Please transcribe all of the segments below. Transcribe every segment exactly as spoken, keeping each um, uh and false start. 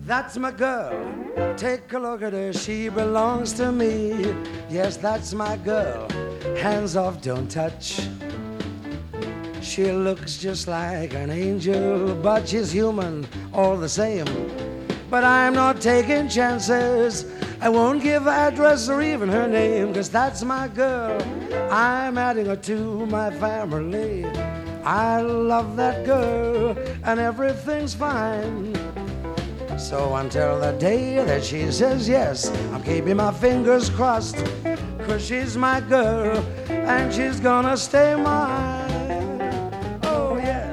That's my girl. Take a look at her, she belongs to me. Yes, that's my girl. Hands off, don't touch. She looks just like an angel, but she's human all the same. But I'm not taking chances. I won't give her address or even her name, 'cause that's my girl. I'm adding her to my family. I love that girl and everything's fine. So until the day that she says yes, I'm keeping my fingers crossed, 'cause she's my girl and she's gonna stay mine. Oh yes.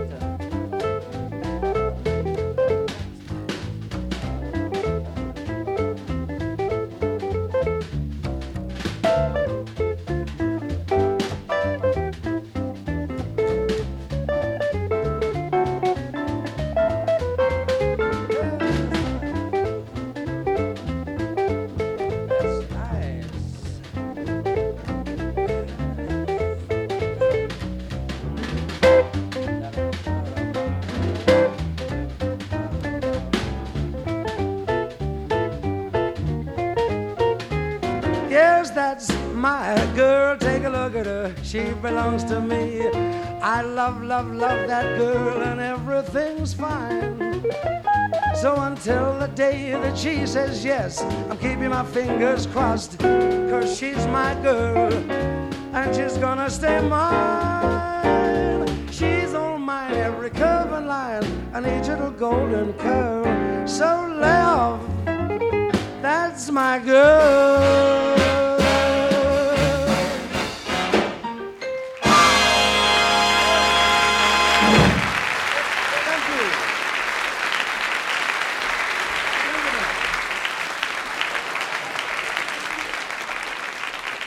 Yes, that's my girl. Take a look at her. She belongs to me. I love, love, love that girl and everything's fine. So until the day that she says yes, I'm keeping my fingers crossed, 'cause she's my girl and she's gonna stay mine. She's all mine, every curve and line, and each little golden curl. So love, that's my girl. Thank you.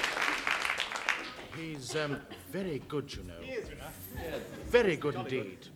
He's um, very good, you know. He is, you know. Very good indeed.